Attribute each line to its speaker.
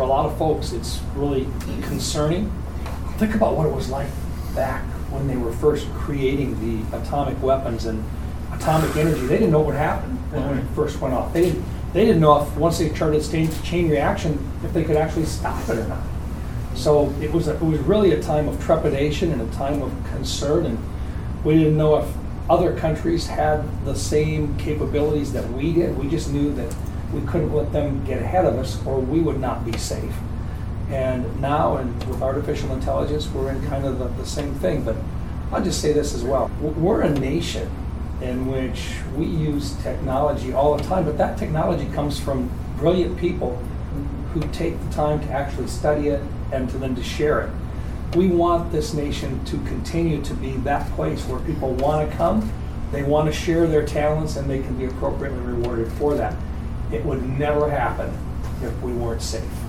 Speaker 1: a lot of folks, it's really concerning. Think about what it was like back when they were first creating the atomic weapons and atomic energy. They didn't know what happened when it first went off. They didn't know if once they started chain reaction, if they could actually stop it or not. So it was really a time of trepidation and a time of concern, and we didn't know if other countries had the same capabilities that we did. We just knew that we couldn't let them get ahead of us or we would not be safe. And now, and with artificial intelligence, we're in kind of the same thing. But I'll just say this as well. We're a nation in which we use technology all the time, but that technology comes from brilliant people who take the time to actually study it and to share it. We want this nation to continue to be that place where people want to come, they want to share their talents, and they can be appropriately rewarded for that. It would never happen if we weren't safe.